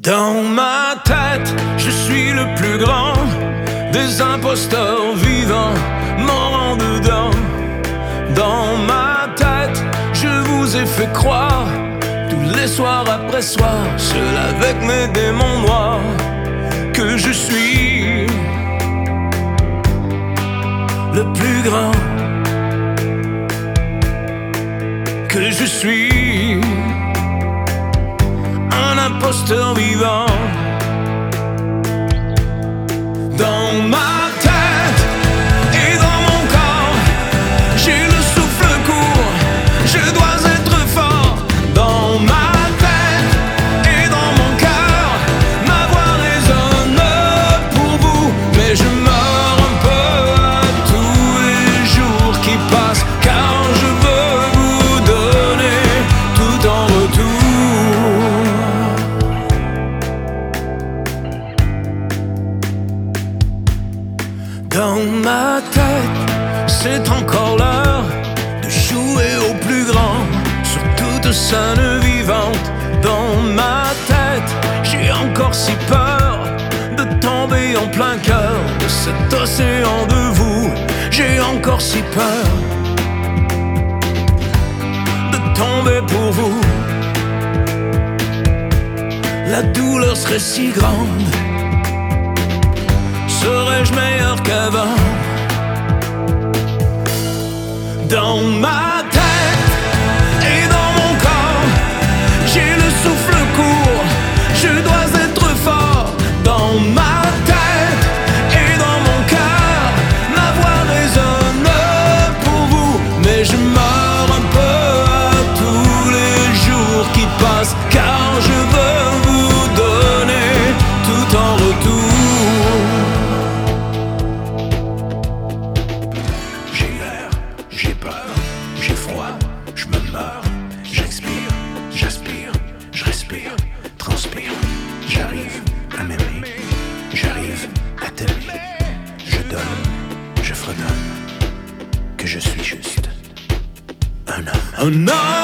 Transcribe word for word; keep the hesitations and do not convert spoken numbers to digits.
Dans ma tête, je suis le plus grand des imposteurs vivants, morts en dedans. Dans ma tête, je vous ai fait croire, tous les soirs après soir, seul avec mes démons noirs, que je suis le plus grand, que je suis un imposteur vivant. Dans ma tête et dans mon corps, j'ai le souffle court, je dois être fort. Dans ma tête et dans mon cœur, ma voix résonne pour vous, mais je meurs un peu à tous les jours qui passent, car je veux vous donner tout en retour. Dans ma tête, c'est encore l'heure de jouer au plus grand sur toute scène vivante. Dans ma tête, j'ai encore si peur de tomber en plein cœur de cet océan de vous. J'ai encore si peur de tomber pour vous. La douleur serait si grande. Serais-je meilleur qu'avant? Dans ma tête et dans mon corps, j'ai le souffle court, je dois être fort. Dans ma tête et dans mon cœur, ma voix résonne pour vous, mais je meurs un peu à tous les jours qui passent, car je veux vous donner tout en retour. J'ai peur, j'ai froid, je me meurs, j'expire, j'aspire, je respire, transpire, j'arrive à m'aimer, j'arrive à t'aimer, je donne, je fredonne, que je suis juste un homme. Un homme.